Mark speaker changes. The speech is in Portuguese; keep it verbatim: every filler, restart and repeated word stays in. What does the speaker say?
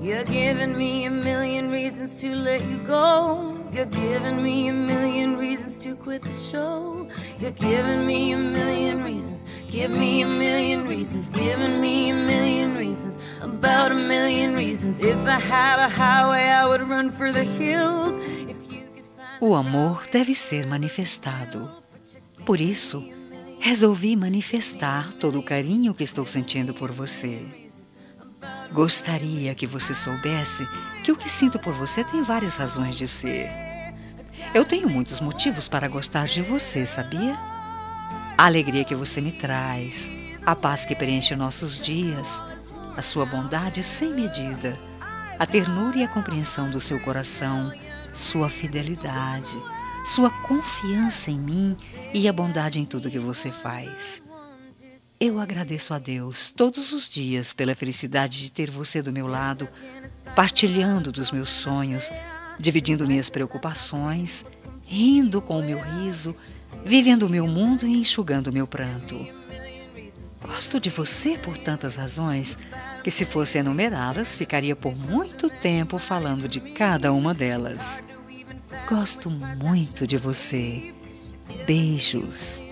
Speaker 1: You're giving me a million reasons to let you go. You're giving me a million reasons to quit the show. You're giving me a million reasons. Give me a million reasons. Giving me a million reasons. About a million reasons. If I had a highway, I would run for the hills. If you could find
Speaker 2: O amor deve ser manifestado. Por isso, resolvi manifestar todo o carinho que estou sentindo por você. Gostaria que você soubesse que o que sinto por você tem várias razões de ser. Eu tenho muitos motivos para gostar de você, sabia? A alegria que você me traz, a paz que preenche nossos dias, a sua bondade sem medida, a ternura e a compreensão do seu coração, sua fidelidade, sua confiança em mim e a bondade em tudo que você faz. Eu agradeço a Deus todos os dias pela felicidade de ter você do meu lado, partilhando dos meus sonhos, dividindo minhas preocupações, rindo com o meu riso, vivendo o meu mundo e enxugando o meu pranto. Gosto de você por tantas razões que, se fosse enumerá-las, ficaria por muito tempo falando de cada uma delas. Gosto muito de você. Beijos.